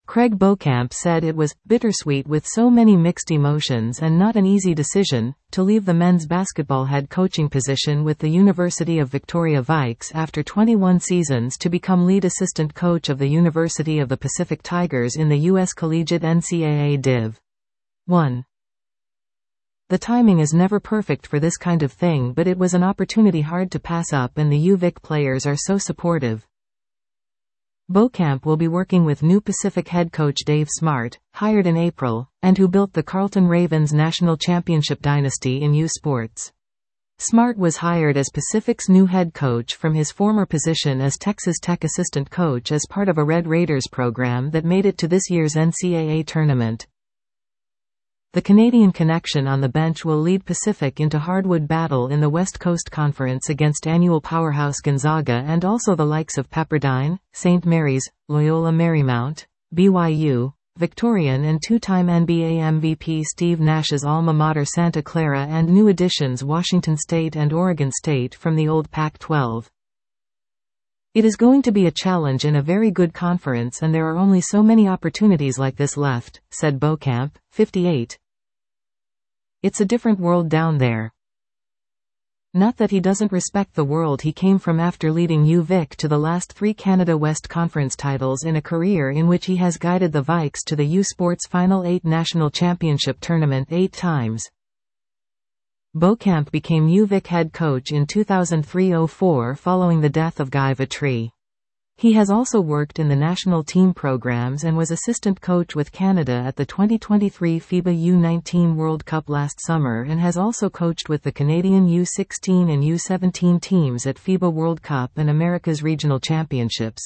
Craig Beauchamp said it was bittersweet with so many mixed emotions and not an easy decision to leave the men's basketball head coaching position with the University of Victoria Vikes after 21 seasons to become lead assistant coach of the University of the Pacific Tigers in the U.S. Collegiate NCAA Div. 1. The timing is never perfect for this kind of thing, but it was an opportunity hard to pass up, and the UVic players are so supportive. Beauchamp will be working with new Pacific head coach Dave Smart, hired in April, and who built the Carleton Ravens national championship dynasty in U Sports. Smart was hired as Pacific's new head coach from his former position as Texas Tech assistant coach as part of a Red Raiders program that made it to this year's NCAA tournament. The Canadian connection on the bench will lead Pacific into hardwood battle in the West Coast Conference against annual powerhouse Gonzaga and also the likes of Pepperdine, St. Mary's, Loyola Marymount, BYU, Victorian and two-time NBA MVP Steve Nash's alma mater Santa Clara, and new additions Washington State and Oregon State from the old Pac-12. It is going to be a challenge in a very good conference, and there are only so many opportunities like this left, said Beauchamp, 58. It's a different world down there. Not that he doesn't respect the world he came from after leading UVic to the last 3 Canada West Conference titles in a career in which he has guided the Vikes to the U Sports Final 8 National Championship Tournament 8 times. Beauchamp became UVic head coach in 2003-04 following the death of Guy Vatry. He has also worked in the national team programs and was assistant coach with Canada at the 2023 FIBA U19 World Cup last summer, and has also coached with the Canadian U16 and U17 teams at FIBA World Cup and America's Regional Championships.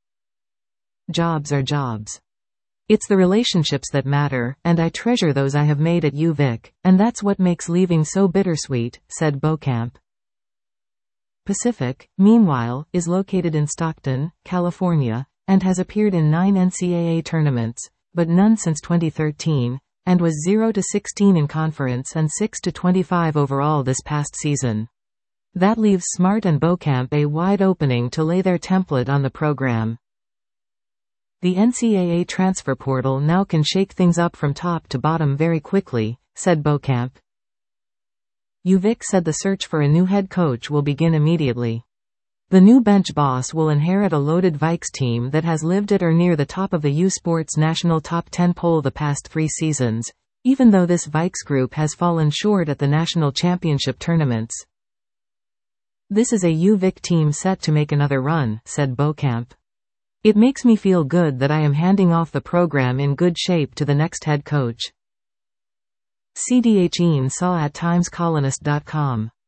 Jobs are jobs. It's the relationships that matter, and I treasure those I have made at UVic, and that's what makes leaving so bittersweet, said Beauchamp. Pacific, meanwhile, is located in Stockton, California, and has appeared in 9 NCAA tournaments, but none since 2013, and was 0-16 in conference and 6-25 overall this past season. That leaves Smart and Beauchamp a wide opening to lay their template on the program. The NCAA transfer portal now can shake things up from top to bottom very quickly, said Beauchamp. UVic said the search for a new head coach will begin immediately. The new bench boss will inherit a loaded Vikes team that has lived at or near the top of the U Sports National Top 10 poll the past 3 seasons, even though this Vikes group has fallen short at the national championship tournaments. This is a UVic team set to make another run, said Beauchamp. It makes me feel good that I am handing off the program in good shape to the next head coach. CDHEN saw at timescolonist.com.